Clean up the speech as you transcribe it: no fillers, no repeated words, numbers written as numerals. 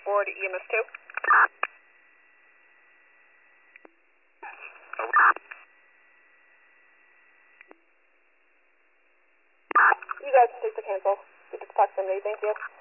board EMS 2. You guys can take the cancel. Get to proximity, thank you.